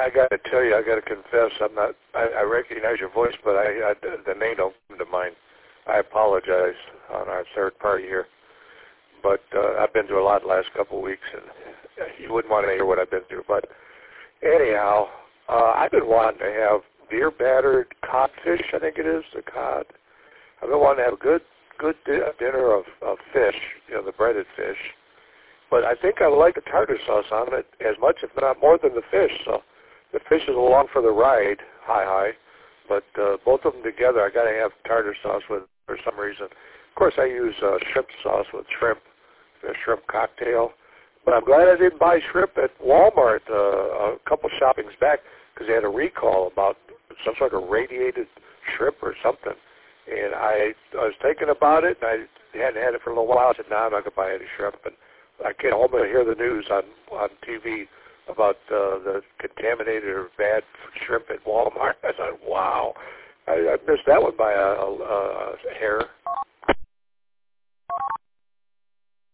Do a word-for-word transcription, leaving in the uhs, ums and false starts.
I got to tell you, I got to confess, I'm not. I, I recognize your voice, but I, I the name don't come to mind. I apologize on our third party here, but uh, I've been through a lot the last couple of weeks, and you wouldn't want to hear what I've been through. But anyhow, uh, I've been wanting to have beer battered codfish. I think it is the cod. I've been wanting to have a good, good di- dinner of, of fish, you know, the breaded fish. But I think I like the tartar sauce on it as much, if not more, than the fish. So the fish is along for the ride, hi hi. But uh, both of them together, I got to have tartar sauce with for some reason. Of course, I use uh, shrimp sauce with shrimp, a shrimp cocktail. But I'm glad I didn't buy shrimp at Walmart uh, a couple shoppings back because they had a recall about some sort of radiated shrimp or something. And I, I was thinking about it, and I hadn't had it for a little while. I said, no, I'm not going to buy any shrimp. And I came home and hear the news on, on T V about uh, the contaminated or bad shrimp at Walmart. I thought, wow, I, I missed that one by a, a, a hair.